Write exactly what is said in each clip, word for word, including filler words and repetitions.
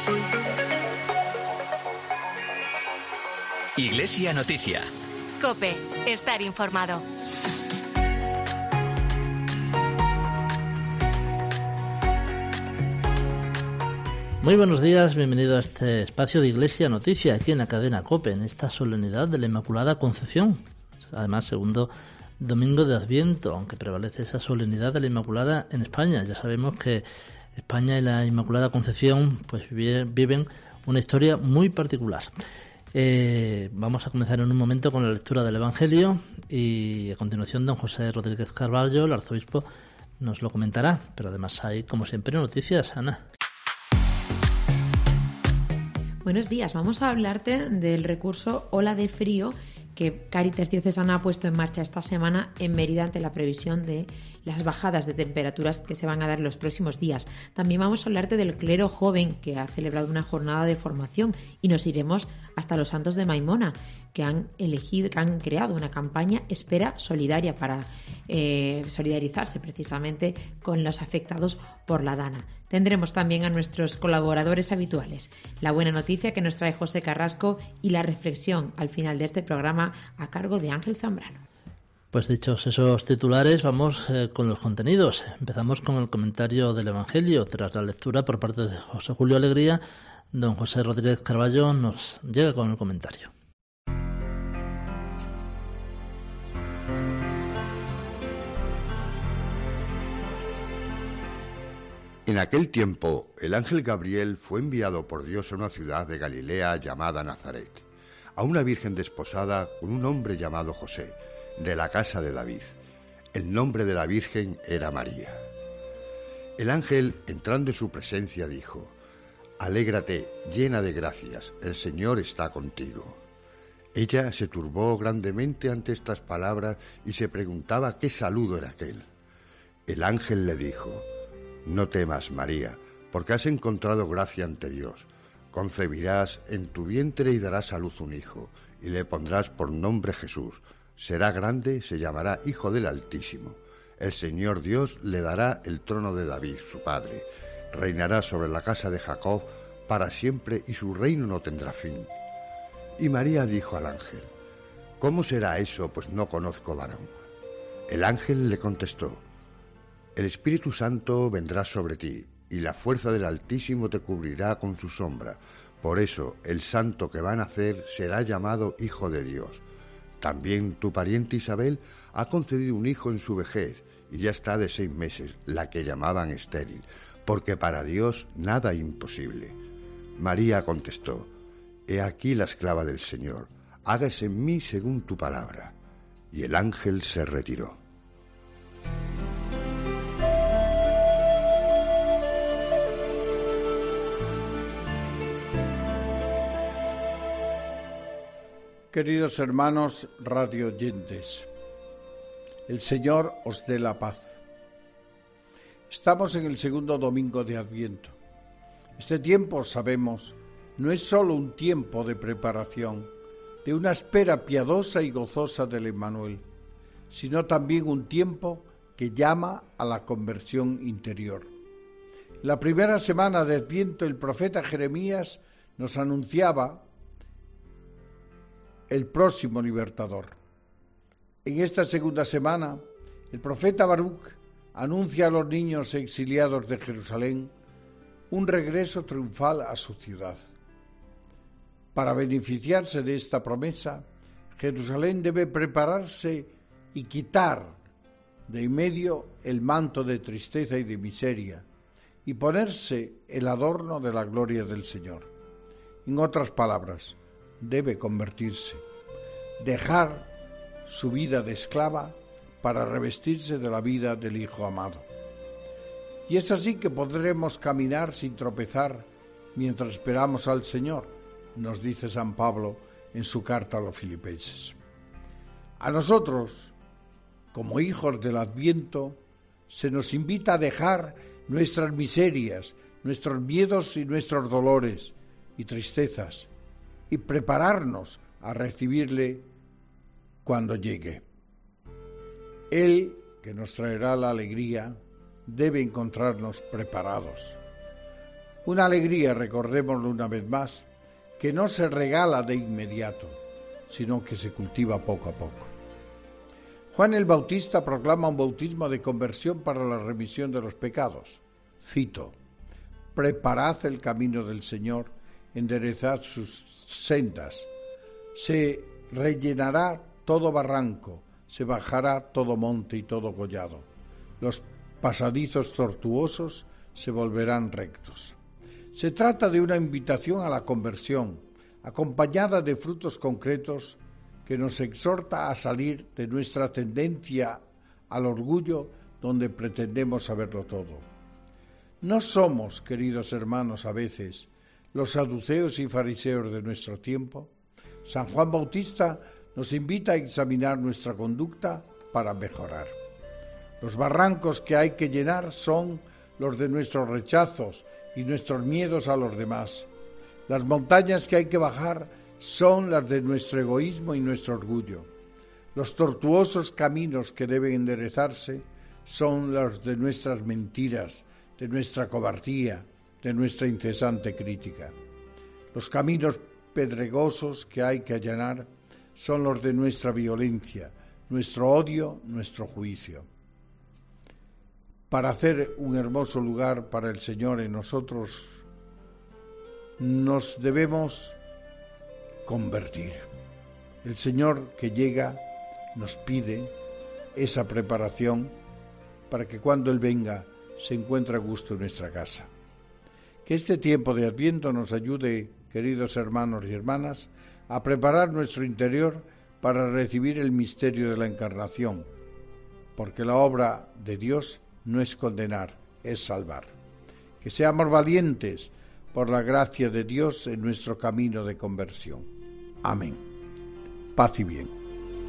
Iglesia Noticia. COPE. Estar informado. Muy buenos días, bienvenido a este espacio de Iglesia Noticia, aquí en la cadena COPE, en esta solemnidad de la Inmaculada Concepción. Además, segundo domingo de Adviento, aunque prevalece esa solemnidad de la Inmaculada en España. Ya sabemos que España y la Inmaculada Concepción pues viven una historia muy particular. Eh, vamos a comenzar en un momento con la lectura del Evangelio y a continuación don José Rodríguez Carballo, el arzobispo, nos lo comentará. Pero además hay, como siempre, noticias, Ana. Buenos días, vamos a hablarte del recurso Ola de Frío que Cáritas Diocesana ha puesto en marcha esta semana en Mérida ante la previsión de las bajadas de temperaturas que se van a dar los próximos días. También vamos a hablarte del clero joven que ha celebrado una jornada de formación y nos iremos hasta los Santos de Maimona, que han elegido, que han creado una campaña Espera Solidaria para eh, solidarizarse precisamente con los afectados por la Dana. Tendremos también a nuestros colaboradores habituales, la buena noticia que nos trae José Carrasco y la reflexión al final de este programa a cargo de Ángel Zambrano. Pues dichos esos titulares, vamos eh, con los contenidos. Empezamos con el comentario del Evangelio. Tras la lectura por parte de José Julio Alegría, don José Rodríguez Carballo nos llega con el comentario. En aquel tiempo, el ángel Gabriel fue enviado por Dios a una ciudad de Galilea llamada Nazaret, a una virgen desposada con un hombre llamado José, de la casa de David. El nombre de la virgen era María. El ángel, entrando en su presencia, dijo: «Alégrate, llena de gracias, el Señor está contigo». Ella se turbó grandemente ante estas palabras y se preguntaba qué saludo era aquel. El ángel le dijo: «No temas, María, porque has encontrado gracia ante Dios. Concebirás en tu vientre y darás a luz un hijo, y le pondrás por nombre Jesús. Será grande, se llamará Hijo del Altísimo. El Señor Dios le dará el trono de David, su padre. Reinará sobre la casa de Jacob para siempre, y su reino no tendrá fin». Y María dijo al ángel: «¿Cómo será eso, pues no conozco varón?». El ángel le contestó: «El Espíritu Santo vendrá sobre ti, y la fuerza del Altísimo te cubrirá con su sombra. Por eso el santo que va a nacer será llamado Hijo de Dios. También tu pariente Isabel ha concebido un hijo en su vejez, y ya está de seis meses, la que llamaban estéril, porque para Dios nada imposible». María contestó: «He aquí la esclava del Señor, hágase en mí según tu palabra». Y el ángel se retiró. Queridos hermanos radioyentes, el Señor os dé la paz. Estamos en el segundo domingo de Adviento. Este tiempo, sabemos, no es solo un tiempo de preparación, de una espera piadosa y gozosa del Emmanuel, sino también un tiempo que llama a la conversión interior. La primera semana de Adviento, el profeta Jeremías nos anunciaba el próximo libertador. En esta segunda semana, el profeta Baruch anuncia a los niños exiliados de Jerusalén un regreso triunfal a su ciudad. Para beneficiarse de esta promesa, Jerusalén debe prepararse y quitar de en medio el manto de tristeza y de miseria y ponerse el adorno de la gloria del Señor. En otras palabras, debe convertirse, dejar su vida de esclava para revestirse de la vida del Hijo amado. Y es así que podremos caminar sin tropezar mientras esperamos al Señor, nos dice San Pablo en su carta a los Filipenses. A nosotros, como hijos del Adviento, se nos invita a dejar nuestras miserias, nuestros miedos y nuestros dolores y tristezas, y prepararnos a recibirle cuando llegue. Él, que nos traerá la alegría, debe encontrarnos preparados. Una alegría, recordémoslo una vez más, que no se regala de inmediato, sino que se cultiva poco a poco. Juan el Bautista proclama un bautismo de conversión para la remisión de los pecados. Cito: preparad el camino del Señor, enderezad sus sendas. Se rellenará todo barranco, se bajará todo monte y todo collado. Los pasadizos tortuosos se volverán rectos. Se trata de una invitación a la conversión, acompañada de frutos concretos que nos exhorta a salir de nuestra tendencia al orgullo donde pretendemos saberlo todo. ¿No somos, queridos hermanos, a veces los saduceos y fariseos de nuestro tiempo? San Juan Bautista nos invita a examinar nuestra conducta para mejorar. Los barrancos que hay que llenar son los de nuestros rechazos y nuestros miedos a los demás. Las montañas que hay que bajar son las de nuestro egoísmo y nuestro orgullo. Los tortuosos caminos que deben enderezarse son los de nuestras mentiras, de nuestra cobardía, de nuestra incesante crítica. Los caminos pedregosos que hay que allanar son los de nuestra violencia, nuestro odio, nuestro juicio. Para hacer un hermoso lugar para el Señor en nosotros, nos debemos convertir. El Señor que llega nos pide esa preparación para que cuando Él venga se encuentre a gusto en nuestra casa. Que este tiempo de Adviento nos ayude, queridos hermanos y hermanas, a preparar nuestro interior para recibir el misterio de la Encarnación, porque la obra de Dios no es condenar, es salvar. Que seamos valientes por la gracia de Dios en nuestro camino de conversión. Amén. Paz y bien.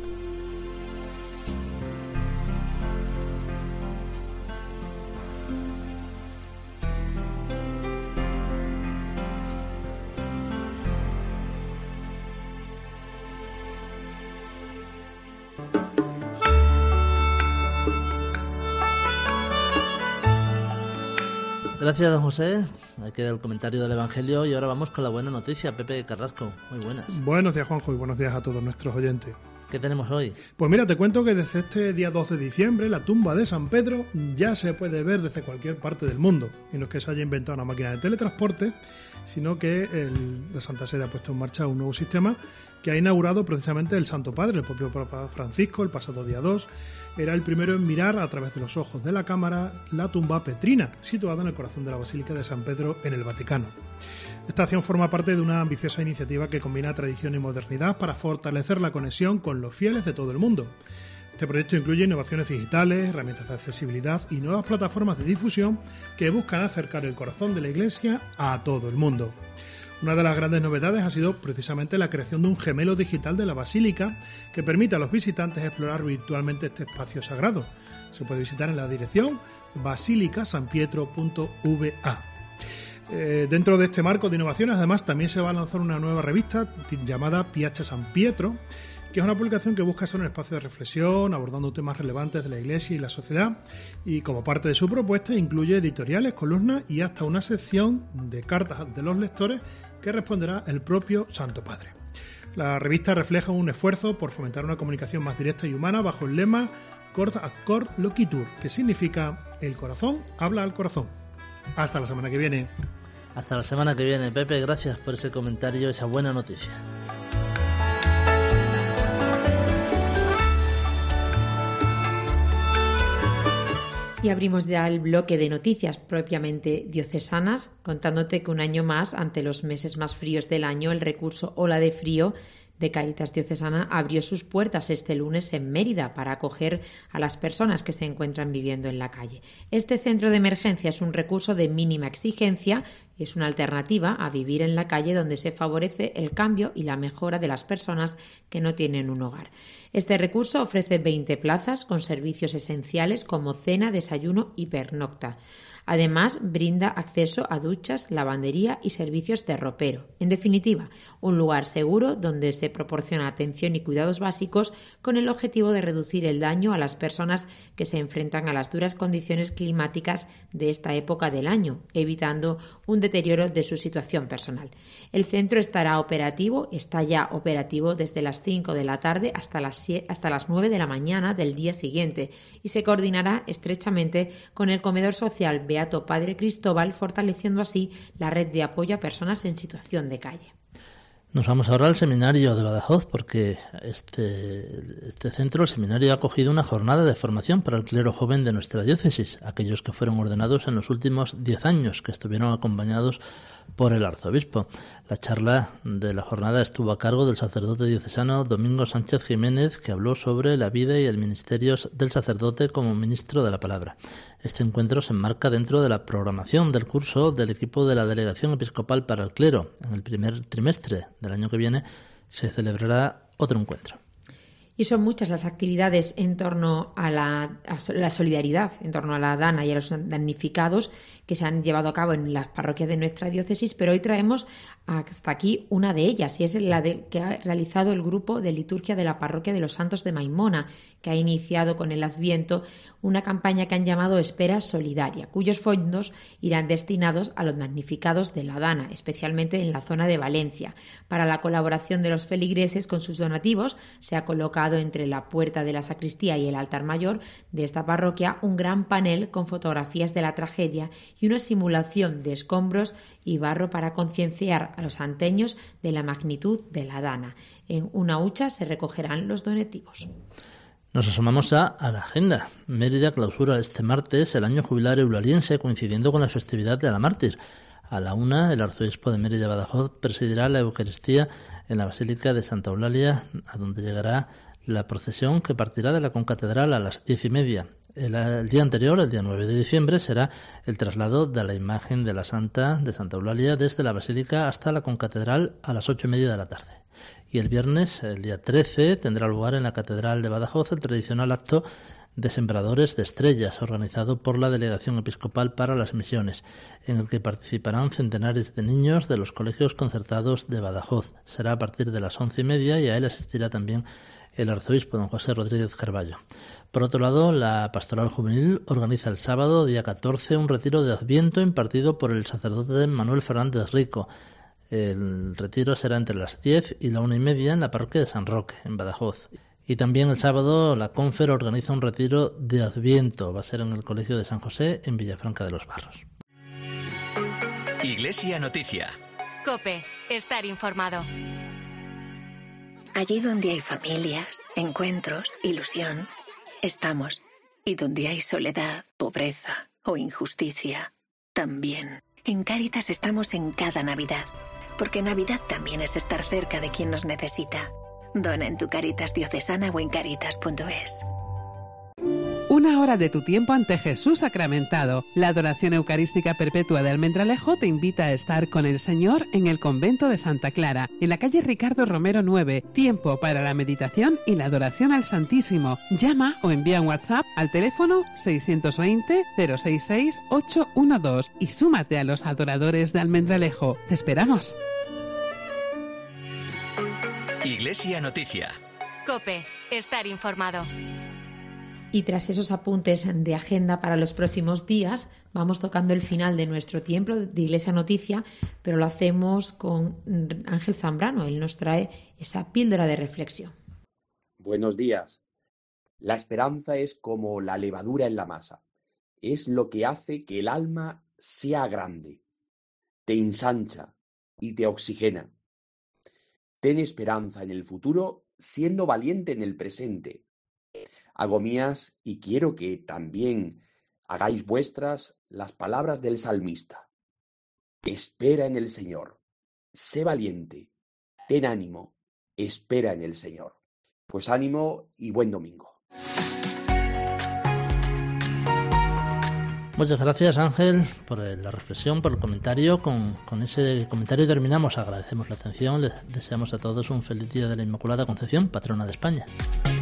Gracias, don José. Ahí queda el comentario del Evangelio y ahora vamos con la buena noticia. Pepe Carrasco, muy buenas. Buenos días, Juanjo, y buenos días a todos nuestros oyentes. ¿Qué tenemos hoy? Pues mira, te cuento que desde este día dos de diciembre la tumba de San Pedro ya se puede ver desde cualquier parte del mundo. Y no es que se haya inventado una máquina de teletransporte, sino que el, la Santa Sede ha puesto en marcha un nuevo sistema que ha inaugurado precisamente el Santo Padre, el propio Papa Francisco, el pasado día dos. Era el primero en mirar a través de los ojos de la cámara la tumba petrina, situada en el corazón de la Basílica de San Pedro en el Vaticano. Esta acción forma parte de una ambiciosa iniciativa que combina tradición y modernidad para fortalecer la conexión con los fieles de todo el mundo. Este proyecto incluye innovaciones digitales, herramientas de accesibilidad y nuevas plataformas de difusión que buscan acercar el corazón de la Iglesia a todo el mundo. Una de las grandes novedades ha sido precisamente la creación de un gemelo digital de la Basílica que permite a los visitantes explorar virtualmente este espacio sagrado. Se puede visitar en la dirección basilica san pietro punto v a. Eh, dentro de este marco de innovaciones, además, también se va a lanzar una nueva revista llamada Piazza San Pietro, que es una publicación que busca ser un espacio de reflexión, abordando temas relevantes de la Iglesia y la sociedad, y como parte de su propuesta incluye editoriales, columnas y hasta una sección de cartas de los lectores que responderá el propio Santo Padre. La revista refleja un esfuerzo por fomentar una comunicación más directa y humana bajo el lema Cor ad cor loquitur, que significa el corazón habla al corazón. Hasta la semana que viene. Hasta la semana que viene, Pepe, gracias por ese comentario, esa buena noticia. Y abrimos ya el bloque de noticias propiamente diocesanas, contándote que un año más, ante los meses más fríos del año, el recurso Ola de Frío de Cáritas Diocesana abrió sus puertas este lunes en Mérida para acoger a las personas que se encuentran viviendo en la calle. Este centro de emergencia es un recurso de mínima exigencia y es una alternativa a vivir en la calle, donde se favorece el cambio y la mejora de las personas que no tienen un hogar. Este recurso ofrece veinte plazas con servicios esenciales como cena, desayuno y pernocta. Además, brinda acceso a duchas, lavandería y servicios de ropero. En definitiva, un lugar seguro donde se proporciona atención y cuidados básicos con el objetivo de reducir el daño a las personas que se enfrentan a las duras condiciones climáticas de esta época del año, evitando un deterioro de su situación personal. El centro estará operativo, está ya operativo desde las cinco de la tarde hasta las, hasta las nueve de la mañana del día siguiente y se coordinará estrechamente con el comedor social Beato Padre Cristóbal, fortaleciendo así la red de apoyo a personas en situación de calle. Nos vamos ahora al seminario de Badajoz porque este, este centro, el seminario, ha acogido una jornada de formación para el clero joven de nuestra diócesis, aquellos que fueron ordenados en los últimos diez años, que estuvieron acompañados por el arzobispo. La charla de la jornada estuvo a cargo del sacerdote diocesano Domingo Sánchez Jiménez, que habló sobre la vida y el ministerio del sacerdote como ministro de la palabra. Este encuentro se enmarca dentro de la programación del curso del equipo de la Delegación Episcopal para el Clero. En el primer trimestre del año que viene se celebrará otro encuentro. Y son muchas las actividades en torno a la, a la solidaridad, en torno a la Dana y a los damnificados que se han llevado a cabo en las parroquias de nuestra diócesis, pero hoy traemos hasta aquí una de ellas, y es la de, que ha realizado el grupo de liturgia de la parroquia de los Santos de Maimona, que ha iniciado con el Adviento una campaña que han llamado Espera Solidaria, cuyos fondos irán destinados a los damnificados de la Dana, especialmente en la zona de Valencia. Para la colaboración de los feligreses con sus donativos, se ha colocado entre la puerta de la sacristía y el altar mayor de esta parroquia un gran panel con fotografías de la tragedia y una simulación de escombros y barro para concienciar a los anteños de la magnitud de la Dana. En una hucha se recogerán los donativos. Nos asomamos a, a la agenda. Mérida clausura este martes el año jubilar eulaliense, coincidiendo con la festividad de la mártir. A la una, el arzobispo de Mérida Badajoz presidirá la Eucaristía en la Basílica de Santa Eulalia, a donde llegará la procesión que partirá de la concatedral a las diez y media. El, el día anterior, el día nueve de diciembre, será el traslado de la imagen de la Santa de Santa Eulalia desde la Basílica hasta la concatedral a las ocho y media de la tarde. Y el viernes, el día trece, tendrá lugar en la Catedral de Badajoz el tradicional acto de Sembradores de Estrellas, organizado por la Delegación Episcopal para las Misiones, en el que participarán centenares de niños de los colegios concertados de Badajoz. Será a partir de las once y media y a él asistirá también el arzobispo don José Rodríguez Carballo. Por otro lado, la Pastoral Juvenil organiza el sábado, día catorce, un retiro de Adviento impartido por el sacerdote Manuel Fernández Rico. El retiro será entre las diez y la una y media en la parroquia de San Roque, en Badajoz. Y también el sábado la Confer organiza un retiro de Adviento. Va a ser en el Colegio de San José, en Villafranca de los Barros. Iglesia Noticia. COPE. Estar informado. Allí donde hay familias, encuentros, ilusión, estamos. Y donde hay soledad, pobreza o injusticia, también. En Cáritas estamos en cada Navidad, porque Navidad también es estar cerca de quien nos necesita. Dona en tu Cáritas diocesana o en cáritas punto es. Una hora de tu tiempo ante Jesús sacramentado. La adoración eucarística perpetua de Almendralejo te invita a estar con el Señor en el convento de Santa Clara, en la calle Ricardo Romero nueve. Tiempo para la meditación y la adoración al Santísimo. Llama o envía un WhatsApp al teléfono seiscientos veinte, cero sesenta y seis, ochocientos doce y súmate a los adoradores de Almendralejo. ¡Te esperamos! Iglesia Noticia. COPE. Estar informado. Y tras esos apuntes de agenda para los próximos días, vamos tocando el final de nuestro tiempo de Iglesia Noticia, pero lo hacemos con Ángel Zambrano. Él nos trae esa píldora de reflexión. Buenos días. La esperanza es como la levadura en la masa. Es lo que hace que el alma sea grande, te ensancha y te oxigena. Ten esperanza en el futuro, siendo valiente en el presente. Hago mías y quiero que también hagáis vuestras las palabras del salmista. Espera en el Señor, sé valiente, ten ánimo, espera en el Señor. Pues ánimo y buen domingo. Muchas gracias, Ángel, por la reflexión, por el comentario. Con, con ese comentario terminamos. Agradecemos la atención. Les deseamos a todos un feliz día de la Inmaculada Concepción, patrona de España.